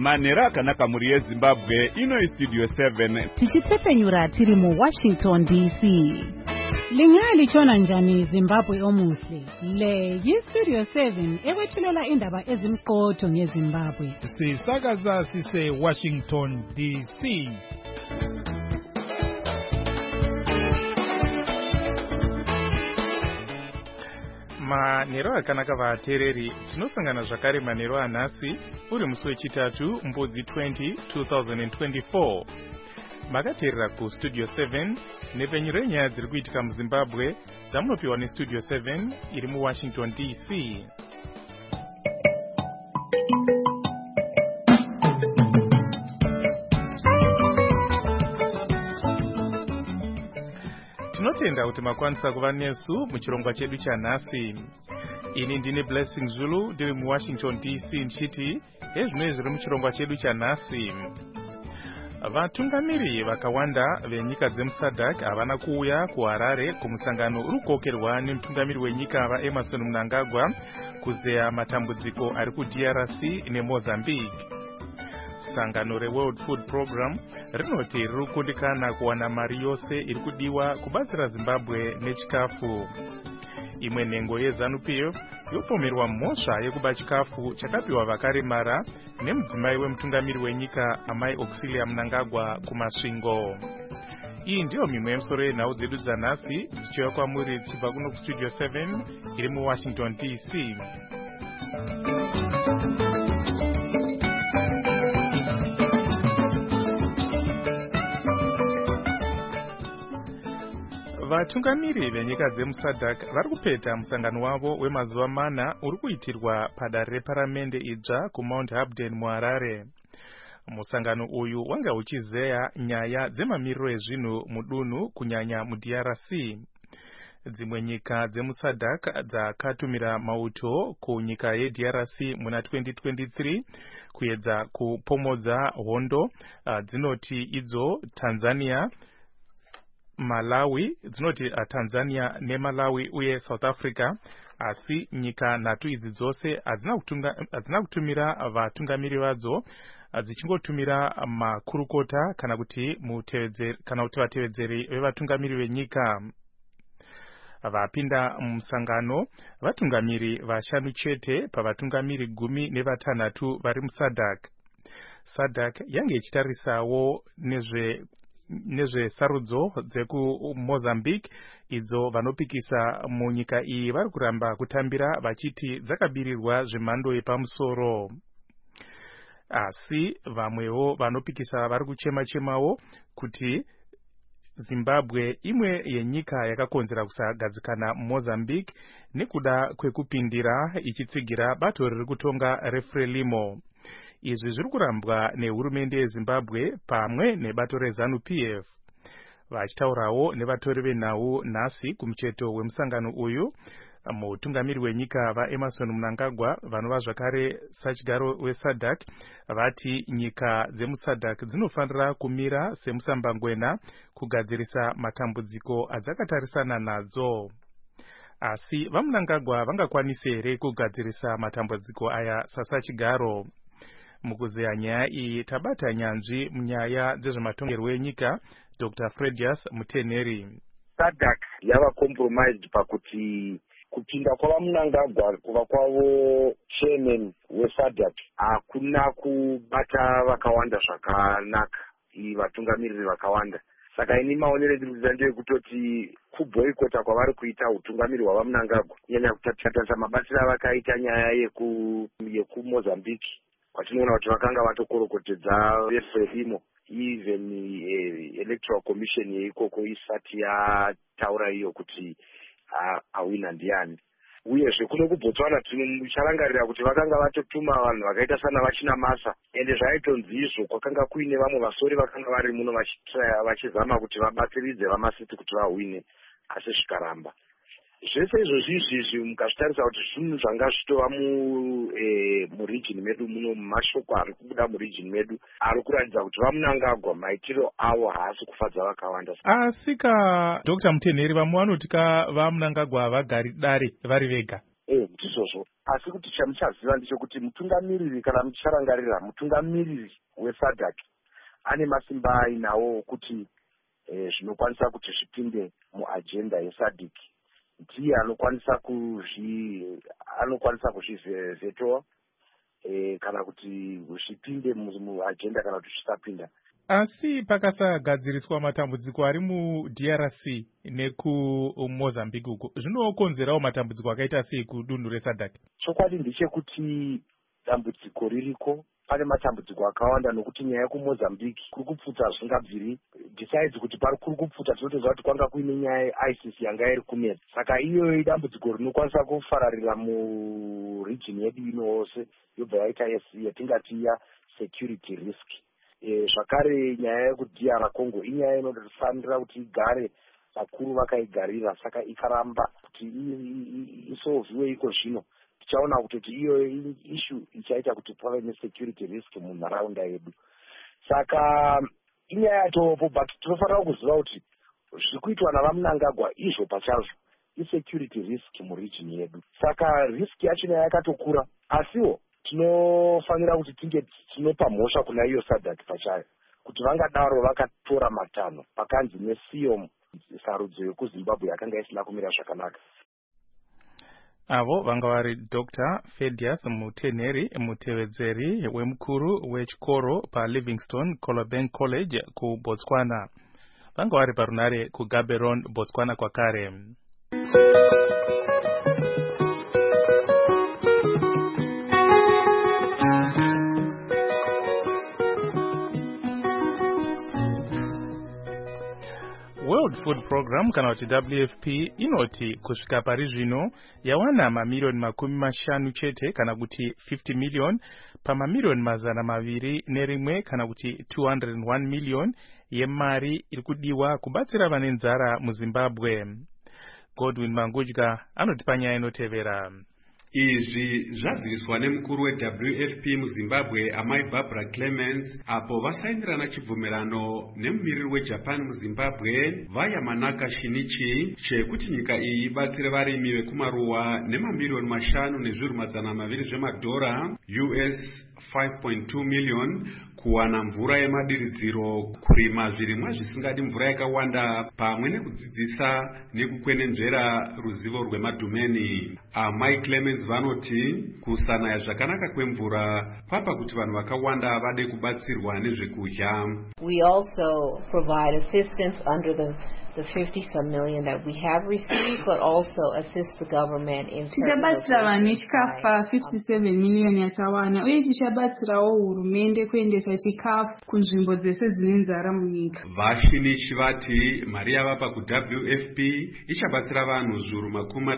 manhero akanaka muri yeZimbabwe. Ino iStudio 7 tichitsepenyura tiri muWashington DC. Lingalitshona njani Zimbabwe omuhle? Le yiStudio 7 ekwethulela indaba ezimqotho ngeZimbabwe. Sisakaza sise Washington DC. Manhero akanaka vateereri, tinosangana zvakare manhero anhasi uri musi wechitatu mbudzi 20 2024. Makateerera kuStudio 7 nepfenyuro yenyaya dziri kuitika muZimbabwe dzamunopiwa neStudio 7 iri muWashington DC. Tinotenda kuti makwanisa kuva nesu muchirongwa chedu chanhasi. Ini ndine Blessing Zulu ndiri muWashington DC ndichiti ezvino zviri muchirongwa chedu chanhasi. Vatungamiri vakawanda venyika dzemuSADC havana kuuya kuHarare kumusangano uri kukokerwa nemutungamiri wenyika vaEmmerson Mnangagwa kuzeya matambudziko ari kuDRC neMozambique. Sangano reWorld Food Program rinoti riri kukundikana kuwana mari yose iri kudiwa kubatsira Zimbabwe nechikafu. Imwe nhengo yeZANU-PF yopomerwa mhosva yekuba chikafu chakapiwa vakaremara nemudzimai wemutungamiri wenyika amai Auxilia Mnangagwa kumasvingo. Iyi ndiyo mimwe yemisoro yenhau dzedu dzanhasi dzichiuya kwamuri dzichibva kuno kuStudio 7 iri muWashington DC. Vatungamiri venyika dzemuSADC vari kupeta musangano wavo wemazuva mana uri kuitirwa padare reparamende idzva kuMount Habden muHarare. Musangano uyu wanga uchizeya nyaya dzemamiriro ezvinhu mudunhu kunyanya muDRC. Dzimwe nyika dzemuSADC dzakatumira mauto kunyika yeDRC muna 2023 kuedza kupomodza hondo dzinoti idzo Tanzania, Malawi, dzinoti Tanzania neMalawi uye South Africa, asi nyika nhatu idzi dzose hadzina kutumira vatungamiri vadzo, dzichingotumira makurukota kana kuti vatevedzeri vevatungamiri venyika. Vapinda musangano vatungamiri vashanu chete pavatungamiri 16 vari muSADC. SADC yange ichitarisawo nezvesarudzo dzekuMozambique idzo vanopikisa munyika iyi vari kuramba kutambira vachiti dzakabirirwa zvemhando yepamusoro. Asi vamwewo vanopikisa vari kuchema-chemawo kuti Zimbabwe imwe yenyika yakakonzera kusagadzikana muMozambique nekuda kwekupindira ichitsigira bato riri kutonga reFrelimo. Izvi zviri kurambwa nehurumende yeZimbabwe pamwe nebato reZANU-PF. Vachitaurawo nevatori venhau nhasi kumucheto wemusangano uyu, mutungamiri wenyika vaEmmerson Mnangagwa vanova zvakare sachigaro weSADC vati nyika dzemuSADC dzinofanira kumira semusambangwena kugadzirisa matambudziko adzakatarisana nadzo. Asi vaMnangagwa vangakwanise here kugadzirisa matambudziko aya sasachigaro? Mukuzeya nyaya iyi tabata nyanzvi munyaya dzezvematongerwo enyika Dr. Fredius Muteneri. SADC yava compromised pakuti kupinda kwavaMnangagwa kuva kwavo chairman weSADC hakuna kubata vakawanda zvakanaka, vatungamiriri vakawanda. Saka ini maonero endiri ndeyekutoti kuboyikota kwavari kuita utungamiri hwavaMnangagwa kunyanya kutatarisa mabatsiro avakaita nyaya yekuMozambique, kwatinoona kuti vakanga vatokorokotedza reFrelimo, even electoral commission yeikoko isati yataura iyo kuti awina ndiani. Uyezve kuno kuBotswana ticharangarira kuti vakanga vatotuma vanhu vakaita sana vachina masa, ende zvaitonzi izvo kwakanga kuine vamwe vasori vakanga vari muno vachizama kuti vabatsiridze vamasiti kuti vahwine, asi zvikaramba. Zvese izvozvi mukazvitarisa kuti zvinhu zvanga zvitova muregion medu muno, mumashoko ari kubuda muregion medu ari kuratidza kuti vaMnangagwa maitiro avo haasi kufadza vakawanda. Asika Dr. Muteneri, vamwe vanoti vaMnangagwa havagari dare vari vega. ndizvozvo. Asi kuti chamuchaziva ndechekuti mutungamiriri kana mucharangarira mutungamiriri weSADC ane masimba ainawo kuti zvinokwanisa kuti zvipinde muagenda yeSADC. Ndiye anokwanisa kuzvivhetowa kana kuti zvipinde muagenda kana kuti zvisapinda. Asi pakasagadziriswa matambudziko ari muDRC nekuMozambique uko, zvinokonzerawo matambudziko akaita sei kudunhu reSADC? Chokwadi ndechekuti dambudziko ririko, pane matambudziko akawanda nokuti nyaya yekuMozambique kuri kupfuta zvingabviri besides kuti pari kuri kupfuta tinotoziva kuti kwanga kuine nyaya yeISIS yanga iri kunetsa. Saka iyoyo idambudziko rinokwanisa kufararira muregion yedu inose yobva yaita yatingati security risk. Zvakare nyaya yekudhiyara Congo inyaya inofanira kuti igare vakuru vakaigarira, saka ikaramba kuti isolviwe iko zvino tichaona kuti iyo issue ichaita kuti pave nesecurity risk munharaunda yedu. Saka inyaya yatopo, but tinofanira kuziva kuti zviri kuitwa navaMnangagwa izvo pachazvo isecurity risk muregion yedu. Saka risk yacho nyaya yakatokura, asiwo tinofanira kuti tinge tinopa mhosva kuna iyo SADC pachayo kuti vangadaro vakatora matanho pakanzi neSIOM, sarudzo yekuZimbabwe yakanga isina kumira zvakanaka. Avo vanga vari Dr. Fedius Muteneri, mutevedzeri wemukuru wechikoro paLivingstone Colobank College kuBotswana. Vanga vari parunare kuGaborone, Botswana kwakare. World Food Program kana kuti WFP inoti kusvika pari zvino yawana mamiliyoni 50 chete kana kuti 50 million pamamiliyoni 201 kana kuti 201 million yemari iri kudiwa kubatsira vane nzara muZimbabwe. Godwin Mangudya anotipa nyaya inotevera. Izvi zvaziviswa nemukuru weWFP muZimbabwe amai Barbara Clements apo vasainirana chibvumirano nemumiriri weJapan muZimbabwe vayamanaka Shinichi chekuti nyika iyi ibatsire varimi vekumaruwa nemamiliyoni 5.2 zvemadhora US 5.2 million kuwana mvura yemadiridziro, kurima zvirimwa zvisingadi mvura yakawanda, pamwe nekudzidzisa nekukwenenzvera ruzivo rwemadhumeni. Amai Clemens vanoti kusanaya zvakanaka kwemvura papa kuti vanhu vakawanda vade kubatsirwa nezvekudya. We also provide assistance under the 50-some million that we have received, but also assist the government in tichabatsira vanhu chikafu pa 57 million yatawana, uye tichabatsirawo hurumende kuendesa chikafu kunzvimbo dzese dzine nzara munyika. Vashinichi vati mari yavapa kuWFP ichabatsira vanhu zviuru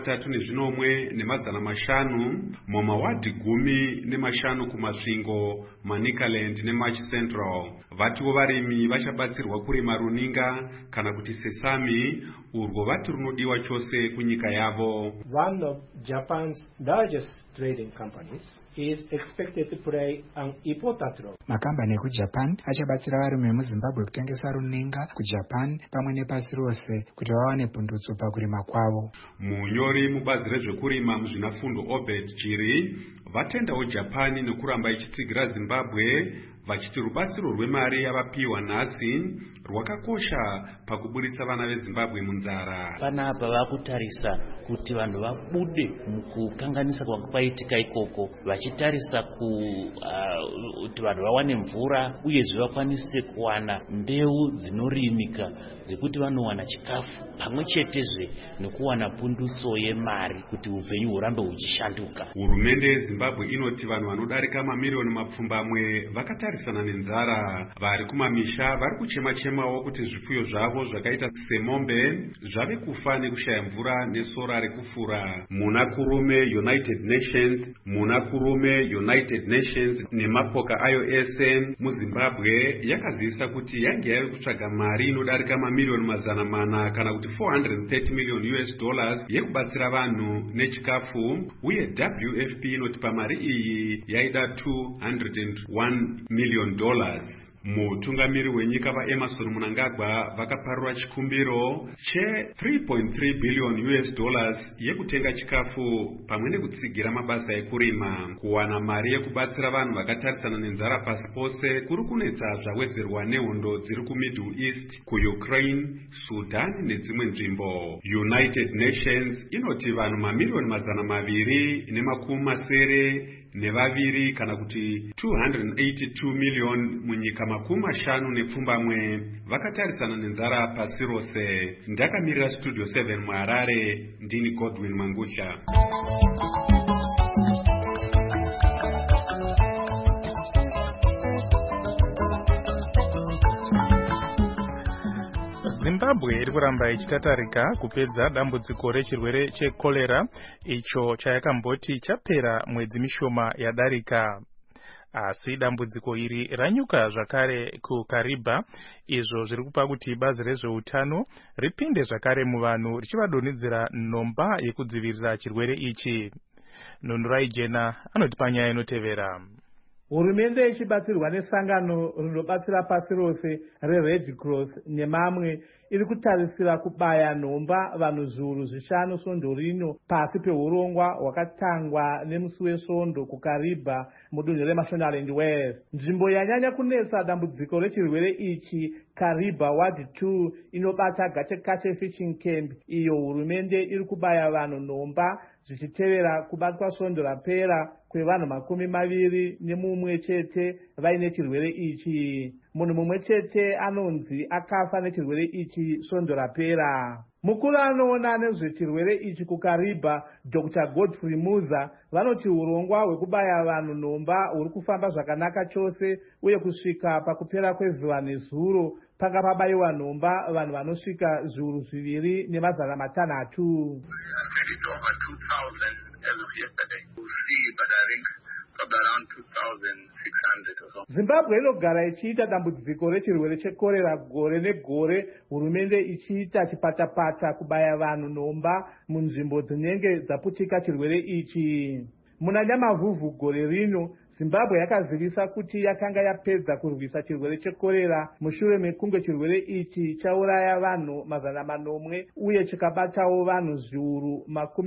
34,500 mumawadhi 15 kumasvingo, Manicaland neMarch Central. Vatiwo varimi vachabatsirwa kurima runinga kana kuti sesame, urwo vati runodiwa chose kunyika yavo. One of Japan's largest trading companies is expected to play an important role. Makambani ekuJapan achabatsira varimi vemuZimbabwe kutengesa runinga kuJapan pamwe nepasi rose kuti vawane pundutso pakurima kwavo. Munyori mubazi rezvekurima muzvinafundo Obed Chiri vatendawo Japani nekuramba ichitsigira Zimbabwe, vachiti rubatsiro rwemari yavapiwa nhasi rwakakosha pakuburitsa vana veZimbabwe munzara. Panapa vakutarisa kuti vanhu vabude mukukanganisa kwaitika ikoko, vachitarisa kuti vanhu vawane mvura uyezve vakwanise kuwana mbeu dzinorimika dzekuti vanowana chikafu pamwe chetezve nekuwana pundutso yemari kuti upenyu hurambe huchishanduka. Hurumende yeZimbabwe inoti vanhu vanodarika mamiliyoni 200 vakatarisana nenzara. Vari kumamisha vari kuchema-chemawo kuti zvipfuyo zvavo zvakaita semombe zvave kufa nekushaya mvura nesora rekufura. Munakurume United Nations nemapoka ayo ese muZimbabwe yakazivisa kuti yange yave kutsvaga mari inodarika mamiliyoni 400 kana kuti $430 million yekubatsira vanhu nechikafu, uye WFP inoti pamari iyi yaida $201 million. Mutungamiri wenyika vaEmmerson Mnangagwa vakaparura chikumbiro che$3.3 billion yekutenga chikafu pamwe nekutsigira mabasa ekurima. Kuwana mari yekubatsira vanhu vakatarisana nenzara pasi pose kuri kunetsa zvawedzerwa nehondo dziri kuMiddle East, kuUkraine, Sudan nedzimwe nzvimbo. United Nations inoti vanhu mamiliyoni 272 kana kuti 282 million munyika 50 vakatarisana nenzara pasi rose. Ndakamirira Studio 7 muHarare, ndini Godwin Mangusha. Zimbabwe iri kuramba ichitatarika kupedza dambudziko rechirwere chekolera icho chayakamboti chapera mwedzi mishoma yadarika. Asi dambudziko iri ranyuka zvakare kuKariba, izvo zviri kupa kuti bazi rezveutano ripinde zvakare muvanhu richivadonhedzera nhomba yekudzivirira chirwere ichi. Nunurai Jena anoti panyaya inotevera. Hurumende ichibatsirwa nesangano rinobatsira pasi rose reRed Cross nemamwe iri kutarisira kubaya nhomba vanhu zviuru 5 svondo rino pasi peurongwa hwakatangwa nemusi wesvondo kuKariba mudunhu reMashonaland West. Nzvimbo yanyanya kunetsa dambudziko rechirwere ichi Kariba Ward 2 inobata Gatekache Fishing Camp, iyo hurumende iri kubaya vanhu nhomba zvichitevera kubatwa svondo rapera kwevanhu 21 chete vaine chirwere ichi. Munhu mumwe chete anonzi akafa nechirwere ichi svondo rapera. Mukuru anoona nezvechirwere ichi kuKariba, Dr. Godfrey Muza, vanoti urongwa hwekubaya vanhu nhomba huri kufamba zvakanaka chose uye kusvika pakupera kwezuva nezuro panga pabayiwa nhomba vanhu vanosvika zviuru 2,600. Zimbabwe inogara ichiita dambudziko rechirwere chekorera gore negore, hurumende ichiita chipatapata kubaya vanhu nhomba munzvimbo dzinenge dzaputika chirwere ichi. Muna Nyamavhuvhu gore rino, Zimbabwe yakazivisa kuti yakanga yapedza kurwisa chirwere chekorera mushure mekunge chirwere ichi chauraya vanhu 500 uye chikabatawo vanhu zviuru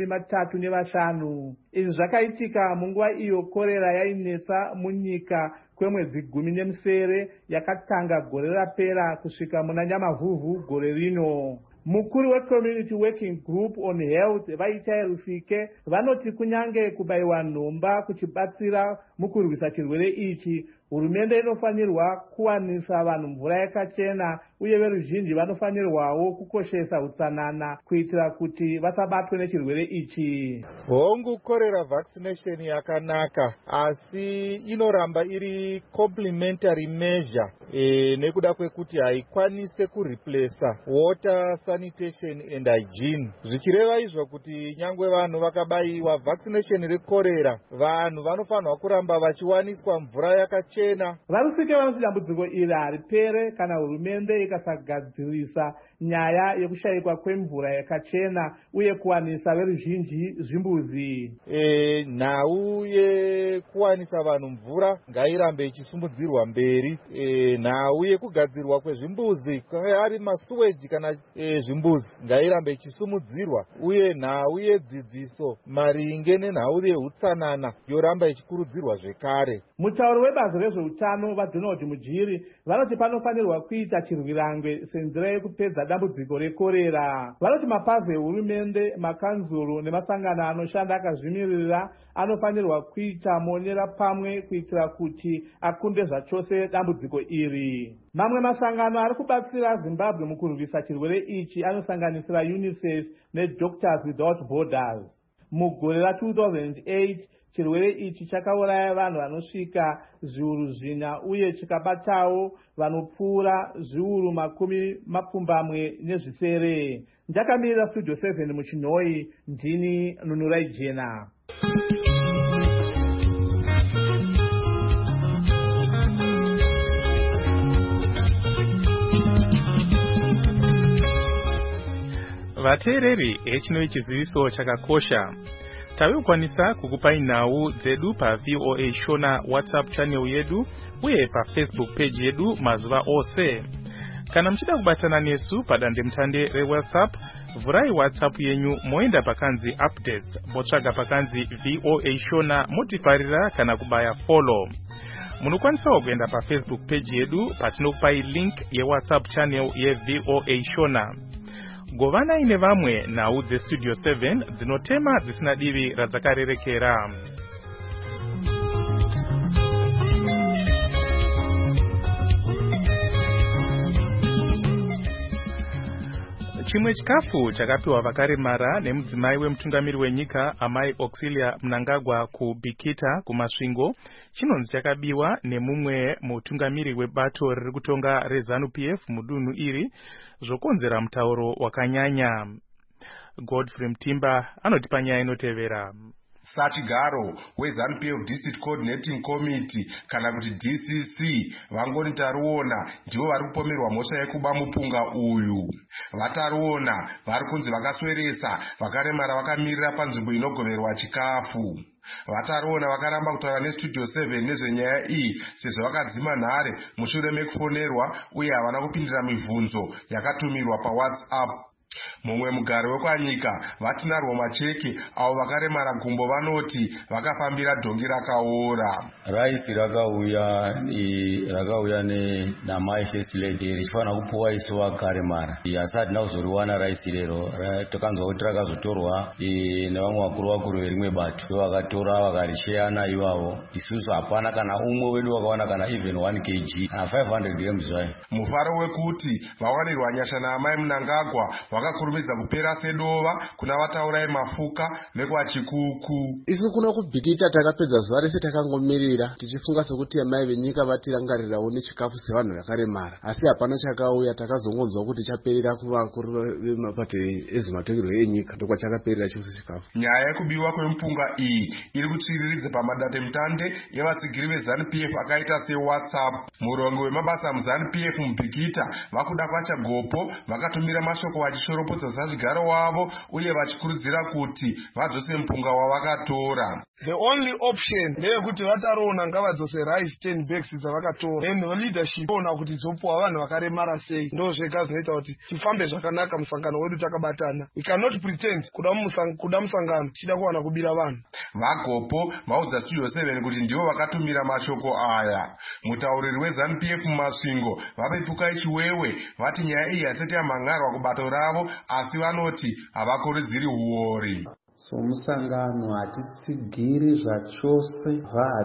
35. Izvi zvakaitika munguva iyo korera yainetsa munyika kwemwedzi 17 yakatanga gore rapera kusvika muna Nyamavhuvhu gore rino. Mukuru weCommunity Working Group on Health Vaitai Rufike vanoti kunyange kubayiwa nhomba kuchibatsira mukurwisa chirwere ichi, hurumende inofanirwa kuwanisa vanhu mvura yakachena uye veruzhinji vanofanirwawo kukoshesa utsanana kuitira kuti vasabatwe nechirwere ichi. Hongu korera vaccination yakanaka, asi inoramba iri complementary measure nekuda kwekuti haikwanise kureplace water sanitation and hygiene. Zvichireva izvo kuti nyangwe vanhu vakabayiwa vaccination rekorera, vanhu vanofanirwa kuramba vachiwaniswa mvura yakachena. Varusike vanoti dambudziko iri haripere kana hurumende ikasagadzirisa nyaya yekushayikwa kwemvura yakachena uye kuwanisa veruzhinji zvimbuzi. Nhau yekuwanisa vanhu mvura ngairambe ichisimudzirwa mberi. Nhau yekugadzirwa kwezvimbuzi ari masuweji kana zvimbuzi ngairambe ichisimudzirwa, uye nhau yedzidziso maringe nenhau yeutsanana yoramba ichikurudzirwa zvekare. Mutauri webazi rezveutano vaDonald Mujiri vanoti panofanirwa kuita chirwirangwe senzira yekupedza dambudziko rekorera. Vanoti mapazi ehurumende, makanzuru nemasangano anoshanda akazvimirira anofanirwa kuita monera pamwe kuitira kuti akunde zvachose dambudziko iri. Mamwe masangano ari kubatsira Zimbabwe mukurwisa chirwere ichi anosanganisira UNICEF neDoctors Without Borders. Mugore ra2008 chirwere ichi chakauraya vanhu vanosvika zviuru 4 uye chikabatawo vanopfuura zviuru 70. Ndakamirira Studio 7 muChinoi, ndini Nunurai Jena. Vateereri, echinoi chiziviso chakakosha. Tavekwanisa kukupai nhau dzedu pa VOA Shona WhatsApp channel yedu uye pafacebook page yedu mazuva ose. Kana mchida kubatana nesu padande mutande reWhatsApp, vurai WhatsApp yenyu moenda pakanzi updates, motsvaga pakanzi VOA Shona, motifarira kana kubaya follow. Munokwanisawo kuenda pafacebook page yedu patinokupai link yeWhatsApp channel yeVOA Shona. Govanai nevamwe nhau dzestudio 7 dzinotema dzisina divi radzakarerekera. Chimwe chikafu chakapiwa vakaremara nemudzimai wemutungamiri wenyika Amai Auxilia Mnangagwa kuBikita kumasvingo chinonzi chakabiwa nemumwe mutungamiri webato riri kutonga reZANU-PF mudunhu iri, zvokonzera mutauro wakanyanya. Godfrey Mtimba anotipa nyaya inotevera. Sachigaro weZANU-PF District Coordinating Committee kana kuti DCC vangoni Taruona ndivo vari kupomerwa mhosva yekuba mupunga uyu. VaTaruona vari kunzi vakasweresa vakaremara vakamirira panzvimbo inogoverwa chikafu. VaTaruona vakaramba kutaura nestudio 7 nezvenyaya iyi sezvo vakadzima nhare mushure mekufonerwa uye havana kupindira mibvunzo yakatumirwa paWhatsApp. Mumwe mugari wekwanyika Vatinarwo Macheke avo vakaremara gumbo vanoti vakafambira dhongi rakaora. Raisi rakauya namai first lady richifanira kupuwa isu vakaremara. Asi hatina kuzoriwana raisi rero. Takanzwa kuti rakazotorwa nevamwe vakuru verimwe bato vakatora vakarisheyana ivavo. Isusu hapana kana umwe wedu wakawana kana even 1 kg na 500 grams zvayo. Mufaro wekuti vawanirwa nyasha naamai Mnangagwa vakakurumidza kupera sedova kuna vataurai mafuka vekwachikuku. Isu kuna kuBikita takapedza zuva rese takangomirira tichifunga sokuti amai venyika vatirangarirawo nechikafu sevanhu vakaremara, asi hapana chakauya. Takazongonzwa kuti chaperera kuvakuru vemapato ezvematongerwo enyika, ndokwachakaperera chose chikafu. Nyaya yekubiwa kwemupunga iyi iri kutsviriridza pamadandemutande evatsigiri veZANU-PF akaita seWhatsApp. Murongo wemabasa muZANU-PF muBikita vakuda kwachagopo vakatumira mashoko vachishoropodza Sachigaro wavo uye vachikurudzira kuti vadzose mupunga wavakatora. The only option ndeyekuti VaTaruona ngavadzose rice 10 bags dzavakatora. Then the leadership ona kuti dzopuwa vanhu vakaremara sei. Ndo zvega zvinoita kuti tifambe zvakanaka musangano wedu takabatana. We cannot pretend kuda musangano chida kuwana kubira vanhu. Vagopo vaudza studio 7 kuti ndivo vakatumira mashoko aya. Mutauriri weZANU-PF mumasvingo vapepukai chiwewe vati nyaya iyi hasati yamhangarwa kubato ravo, asi vanoti havakurudziri huori. So musangano hatitsigiri zvachose,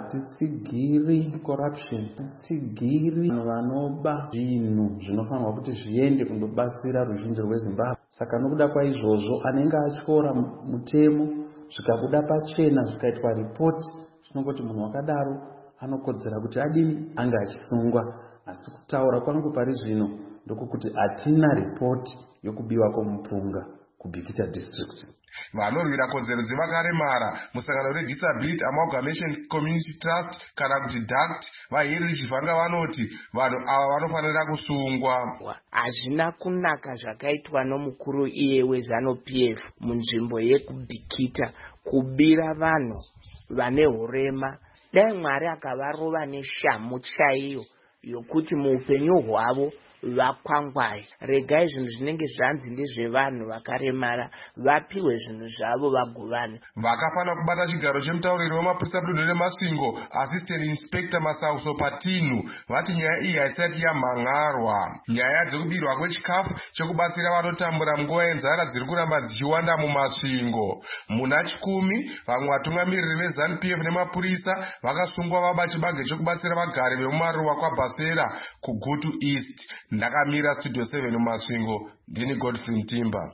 hatitsigiri corruption, hatitsigiri vanoba zvinhu zvinofanirwa kuti zviende kundobatsira ruzhinji rweZimbabwe. Saka nokuda kwaizvozvo anenge atyora mutemo zvikabuda pachena zvikaitwa ripoti, zvinongoti munhu wakadaro anokodzera kuti adini anga achisungwa. Asi kutaura kwangu pari zvino ndokuti hatina ripoti yokubiwa kwomupunga kuBikita district. Vanorwira kodzero dzevakaremara musangano reDisability Amalgamation Community Trust kana kuti DACT vaheri chivhanga vanoti vanhu ava vanofanira kusungwa. Hazvina kunaka zvakaitwa nomukuru iye weZANU-PF munzvimbo yekuBikita kubira vanhu vane hurema. Dai Mwari akavarova neshamu chaiyo yokuti muupenyu hwavo vakwangwai. Regai zvinhu zvinenge zvanzi ndezvevanhu vakaremara vapiwe zvinhu zvavo vagovane. Vakafana kubata chigaro chemutauriri wemapurisa mudunhu remasvingo Assistant Inspector Masauso Patinu vati nyaya iyi haisati yamhangarwa. Nyaya dzekubirwa kwechikafu chekubatsira vanotambura munguva yenzara dziri kuramba dzichiwanda mumasvingo. Muna 10 vamwe vatungamiriri veZANU-PF nemapurisa vakasungwa vaba chibage chekubatsira vagari vemumaruwa kwaBasera kuGutu East. Ndakamira studio 7 mumasvingo, ndini Godfrey Mtimba.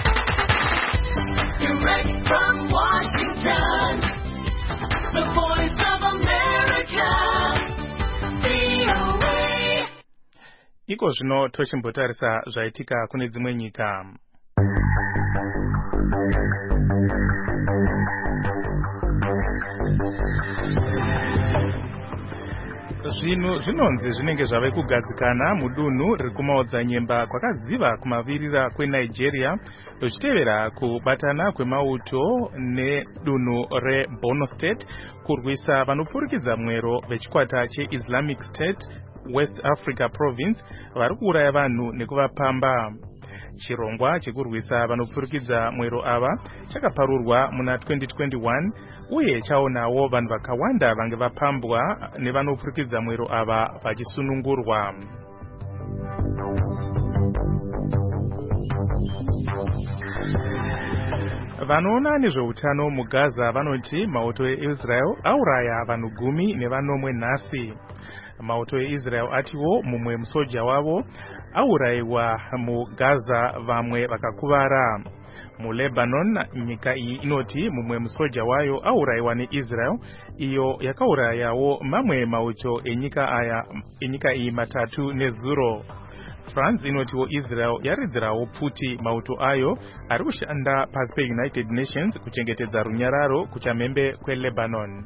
Direct from Washington, the voice of America, VOA. Iko zvino tochimbotarisa zvaitika kune dzimwe nyika. Zvinhu zvinonzi zvinenge zvave kugadzikana mudunhu riri kumaodzanyemba kwakadziva kumavirira kweNigeria zvichitevera kubatana kwemauto nedunhu reBorno State kurwisa vanopfurikidza mwero vechikwata cheIslamic State West Africa Province vari kuuraya vanhu nekuvapamba. Chirongwa chekurwisa vanopfurikidza mwero ava chakaparurwa muna 2021 uye chaonawo vanhu vakawanda vange vapambwa nevanopfurikidza mwero ava vachisunungurwa. Vanoona nezveutano muGaza vanoti mauto eIsrael auraya vanhu 10 nhasi. Mauto eIsrael atiwo mumwe musoja wavo aurayiwa muGaza vamwe vakakuvara. MuLebanon nyika iyi inoti mumwe musoja wayo aurayiwa neIsrael iyo yakaurayawo mamwe mauto enyika iyi 3 nezuro. France inotiwo Israel yaridzirawo pfuti mauto ayo ari kushanda pasi peUnited Nations kuchengetedza runyararo kuchamhembe kweLebanon.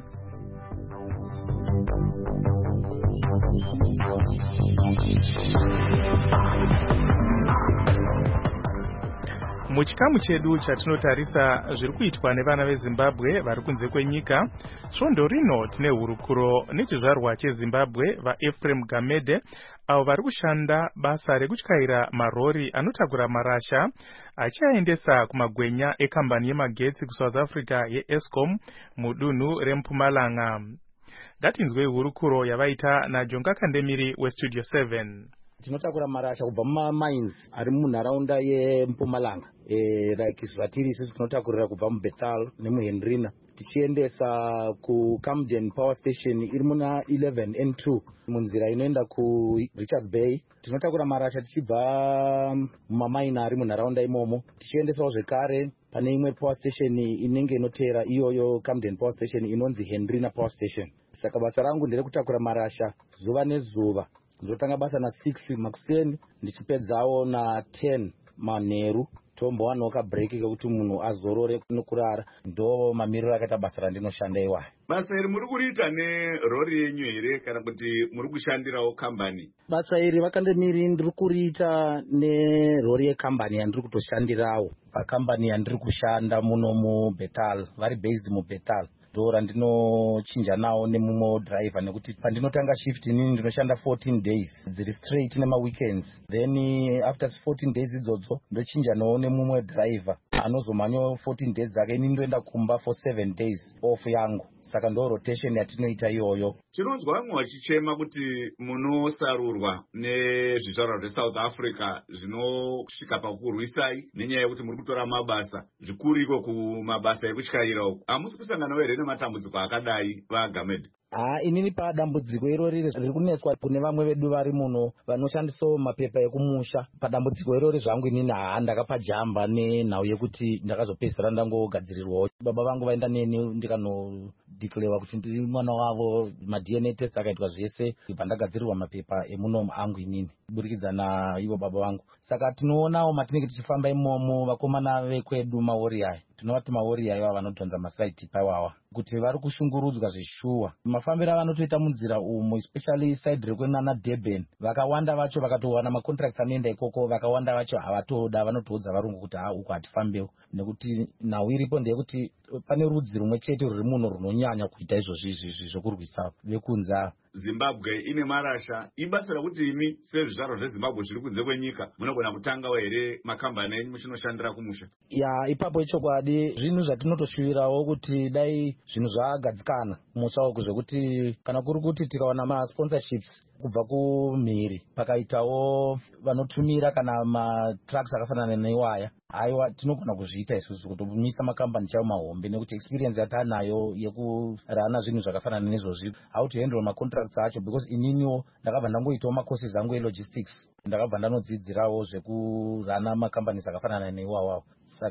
Muchikamu chedu chatinotarisa zviri kuitwa nevana veZimbabwe vari kunze kwenyika, svondo rino tine hurukuro nechizvarwa cheZimbabwe vaEphraim Gamede avo vari kushanda basa rekutyaira marori anotakura marasha achiaendesa kumagwenya ekambani yemagetsi kuSouth Africa yeEskom mudunhu reMpumalanga. Ngatinzwe hurukuro yavaita naJonga Kandemiri weStudio 7. Tinotakura marasha kubva mumamines ari munharaunda yeMpumalanga like zvatiri isusu tinotakurira kubva muBethal nemuHendrina tichiendesa kuCamden Power Station iri muna 11N2 munzira inoenda kuRichards Bay. Tinotakura marasha tichibva mumamaina ari munharaunda imomo tichiendesawo zvekare pane imwe power station inenge inoteera iyoyo Camden Power Station inonzi Hendrina Power Station. Saka basa rangu nderekutakura marasha zuva nezuva. Ndotanga basa na6 makuseni ndichipedzawo na10 manheru tombowanoka break kekuti munhu azorore nokurara. Ndo mamiriro akaita basa randinoshanda iwayo. Basa iri muri kuriita nerori yenyu here kana kuti muri kushandirawo kambani? Basa iri vakandemiri ndiri kuriita nerori yekambani yandiri kutoshandirawo pakambani yandiri kushanda muno muBethal, vari based muBethal. Dora ndinochinja nawo nemumwe driver nekuti pandinotanga shift inini ndinoshanda 14 days dziri straight nema weekends, then after 14 days idzodzo ndochinja nawo nemumwe driver anozomanyo 14 days dzake inini ndoenda kumba for 7 days off yangu. Saka ndo rotation yatinoita iyoyo. Tinonzwa vamwe vachichema kuti munosarurwa nezvizvarwa zveSouth Africa zvinosvika pakurwisai nenyaya yekuti muri kutora mabasa zvikuru iko kumabasa ekutyaira uku. Hamusi kusanganawo here nematambudziko akadai vaGamede? Inini padambudziko irori riri kuneswa kune vamwe vedu vari muno vanoshandisawo mapepa ekumusha. Padambudziko irori zvangu inini ndakapa jamba nenhau yekuti ndakazopedzisira ndangogadzirirwawo. Baba vangu vaenda neni ndikanodeclarewa kuti ndiri mwana wavo, maDNA test akaitwa zvese pandagadzirirwa mapepa emuno angu inini kuburikidza naivo baba vangu. Saka tinoonawo matinenge tichifamba imomo vakomana vekwedu mawarrior. Tinovati mawarrior iva vanodhonza masaiti pawawa kuti vari kushungurudzwa zveshuwa. Mafambiro avanotoita munzira umu especially side rekwenana Durban, vakawanda vacho vakatowana macontracts anoenda ikoko, vakawanda vacho havatoda, vanotoudza varungu kuti uko hatifambewo nekuti nhau iripo ndeyekuti pane rudzi rumwe chete ruri muno runonyanya kuita izvozvi zvokurwisa vekunza. Zimbabwe ine marasha. Ibasa rakuti imi sezvizvarwa zveZimbabwe zviri kunze kwenyika munogona kutangawo here makambani enyu muchinoshandira kumusha? Ipapo ichokwadi zvinhu zvatinotoshuwirawo kuti dai zvinhu zvagadzikana kumusha uku zvekuti kana kuri kuti tikawana masponsorships kubva kumhiri pakaitawo vanotumira kana matrucks akafanana neiwaya, aiwa tinogona kuzviita isusu kutomisa makambani chaiwo mahombe nekuti experience yatanayo yekurana zvinhu zvakafanana nezvozvi, how to handle macontracts acho, because ininiwo ndakabva ndangoitawo macourses angu elogistics, ndakabva ndanodzidzirawo zvekurana makambani akafanana neiwawawo.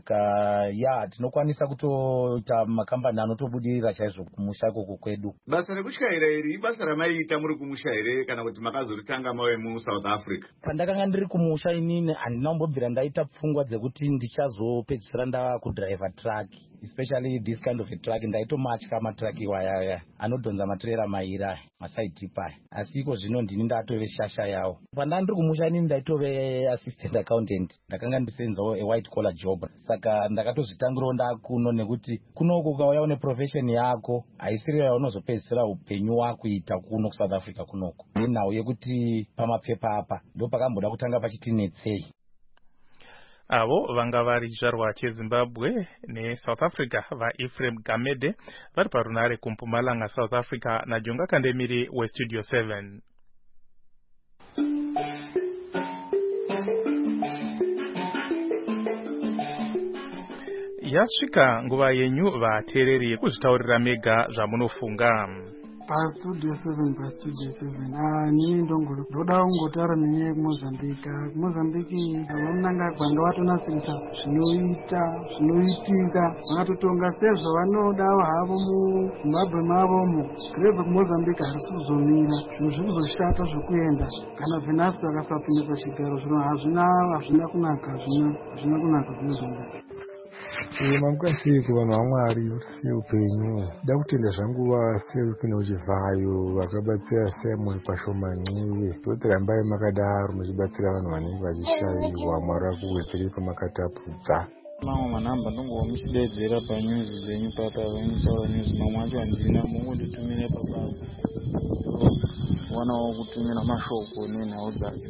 Saka tinokwanisa kutoita makambani anotobudirira chaizvo kumusha ikoko kwedu. Basa rekutyaira iri ibasa ramaiita muri kumusha here kana kuti makazoritanga mawe muSouth Africa? Pandakanga ndiri kumusha inini handina kumbobvira ndaita pfungwa dzekuti ndichazopedzisira ndakudriver truck. especially this kind of a truck ndaitomatya matraki iwaya anodhonza matrera maira maside tipa asi iko zvino ndini ndatove shasha yawo pandandiri kumusha nini ndaitove assistant accountant ndakanga ndisenzawo a white collar job saka ndakatozvitangirawo ndakuno nekuti kunoko ukauya une profession yako haisiri yaunozopedzisira upenyu wakuita kuno kuSouth Africa kunoko nenhau yekuti pamapepa apa ndo pakamboda kutanga pachitinetsei. Avo vanga vari chizvarwa cheZimbabwe neSouth Africa vaEphraim Gamede vari parunare kuMpumalanga South Africa naJonga Kandemiri weStudio 7. Yasvika nguva yenyu vateereri yekuzvitaurira mega zvamunofunga. Studio 7 ni ndongolo ndoda ungotaura nenyaya yekumozambika kumozambiki vamunangagwa ndovatonasirisa zvinoitika vakatotonga sezvo vanodawo havo muZimbabwe mavomo kurebve kumozambika harisi kuzomira zvinhu zviri kuzoshata zvokuenda kana venasi vakasapinda pachigaro zvino hazvina kunaka kumozambiki. Mamuka sei kuvanhu vaMwari sei upenyu da kutenda zvangu vasekina uchivhayo vakabatsira Simon pashomaniwe toti rambai makadaro muchibatsira vanhu vanenge vachishayiwa Mwari akuwedzere pamakatapudza. Mamwe manhamba ndongowa muchidedzera panyuzi dzenyu papa venitaura nyuzi mamwe acho handina mungonditumira papa wanawo kutumira mashoko nenhau dzake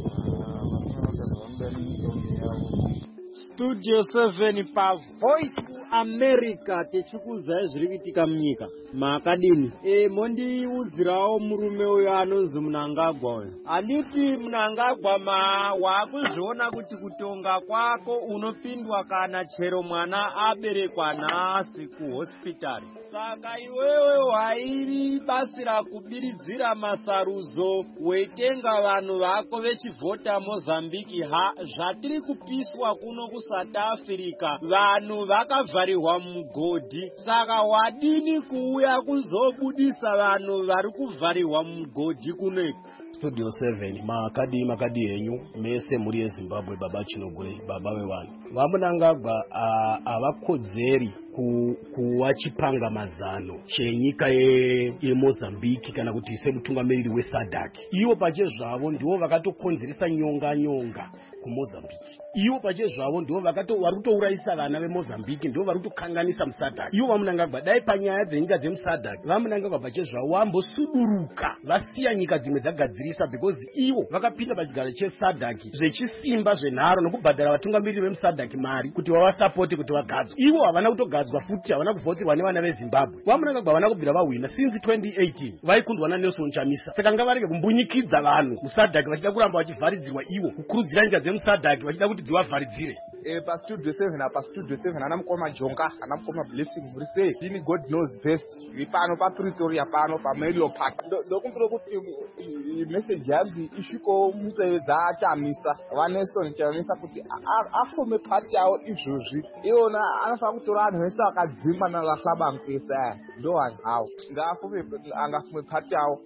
vamuda nemutombo yavo. Studio 7 pa Voice America techikuzai zviri kuitika munyika makadini. Mondiudzirawo murume uyo anonzi Mnangagwa uyo. Anditi Mnangagwa wakuzviona kuti kutonga kwako unopindwa kana chero mwana aberekwa nhasi kuhospitari. Saka iwewe wairi basi rakubiridzira masaruzo wetenga vanhu vako vechivhota Mozambiki zvatiri kupiswa kuno kuSouth Africa vanhu vakavharirwa mugodhi. Saka wadini kuuya kuzobudisa vanhu vari kuvharirwa mugodhi kunoku? Studio 7 makadi henyu mese muri yeZimbabwe baba Chinogwe baba vevanhu vaMnangagwa havakodzeri kuwa chipangamazano chenyika yeMozambiki kana kuti semutungamiriri weSADC. Ivo pachezvavo ndivo vakatokonzeresa nyonga kuMozambiki. Ivo pachezvavo ndivo vari kutourayisa vana veMozambiki, ndivo vari kutokanganisa muSADC. Ivo vaMnangagwa dai panyaya dzenyika dzemuSADC vaMnangagwa pachezvavo vambosuduruka vasiya nyika dzimwe dzagadzirisa because ivo vakapinda pachigaro cheSADC zvechisimba zvenharo nokubhadhara vatungamiriri vemuSADC mari kuti vavasapoti kuti vagadzwe. Ivo havana kutogadzwa futi havana kuvhotirwa nevana veZimbabwe. vaMnangagwa havana kubvira vahwina since 2018 vaikundwa naNelson Chamisa. Saka ngavarege kumbunyikidza vanhu muSADC vachida kuramba vachivharidzirwa ivo kukurudzira nyika dzemuSADC vachida kuti dzivavharidzire. Pastudio 7 apa Studio 7 ana mukoma Jonga ana mukoma Blessing muri sei dini God knows best pano paPretoria pano paMelio Park ndokumbira kuti message yangu isviko musevedza Chamisa vaNelson Chamisa kuti afume party yawo izvozvi iona anofanira kutora vanhu vese vakadzimba navahlabankwesa ndo vanhu havo angafume party yawo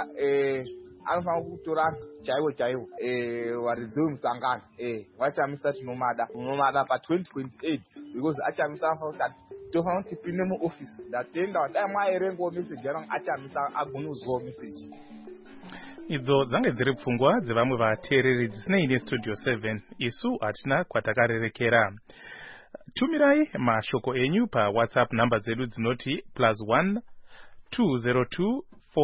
anofanira kutora chaiwo waridzi musangano vaChamisa tinomada pa 2028 because aChamisa anofanira kuti tofanira kuti tipinde muoffice ndatenda wadai mwaerengawo message yangu aChamisa agunuzwawo message. Idzo dzange dziri pfungwa dzevamwe vateereri dzisinei neStudio 7 isu hatina kwatakarerekera. Tumirai mashoko enyu paWhatsApp namba dzedu dzinoti +1 202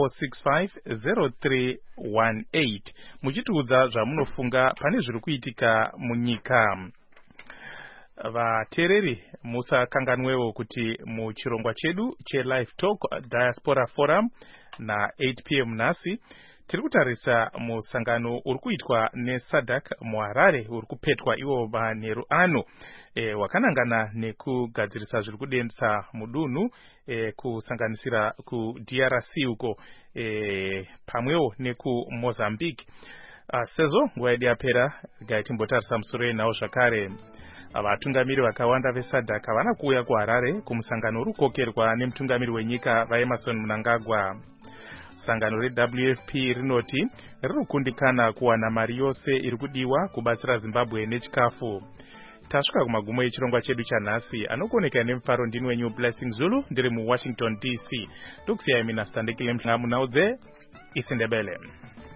465 0318 muchitiudza zvamunofunga pane zviri kuitika munyika. Vateereri musakanganwewo kuti muchirongwa chedu cheLive Talk Diaspora Forum na 8 p.m. nhasi tiri kutarisa musangano uri kuitwa neSADC muHarare uri kupetwa iwo manheru ano wakanangana nekugadzirisa zviri kudendesa mudunhu kusanganisira kuDRC uko pamwewo nekuMozambique. Sezvo nguva yedu yapera regai timbotarisa musoro yenhau zvakare. Vatungamiri vakawanda veSADC havana kuuya kuHarare kumusangano uri kukokerwa nemutungamiri wenyika vaEmmerson Mnangagwa. Sangano reWFP rinoti riri kukundikana kuwana mari yose iri kudiwa kubatsira Zimbabwe nechikafu. tasvika kumagumo echirongwa chedu chanhasi. Anokuoneka nemufaro ndini wenyu Blessing Zulu ndiri muWashington DC. Ndokusiyai mina Standekile Mhlangamu naudze isindebele.